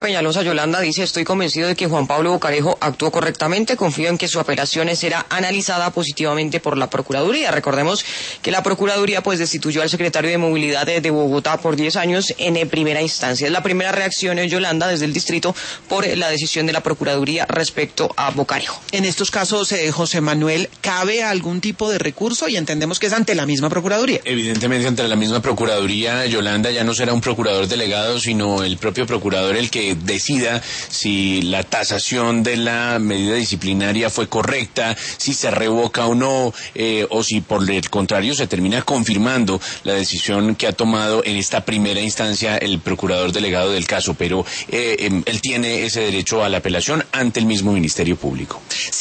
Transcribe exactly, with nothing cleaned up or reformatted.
Peñalosa, Yolanda, dice: estoy convencido de que Juan Pablo Bocarejo actuó correctamente, confío en que su apelación será analizada positivamente por la Procuraduría. Recordemos que la Procuraduría pues destituyó al secretario de Movilidad de, de Bogotá por diez años en eh, primera instancia. Es la primera reacción, eh, Yolanda, desde el distrito por eh, la decisión de la Procuraduría respecto a Bocarejo. En estos casos, eh, José Manuel, ¿cabe algún tipo de recurso? Y entendemos que es ante la misma Procuraduría. Evidentemente ante la misma Procuraduría, Yolanda, ya no será un procurador delegado, sino el propio procurador el que decida si la tasación de la medida disciplinaria fue correcta, si se revoca o no, eh, o si por el contrario se termina confirmando la decisión que ha tomado en esta primera instancia el procurador delegado del caso, pero eh, eh, él tiene ese derecho a la apelación ante el mismo Ministerio Público.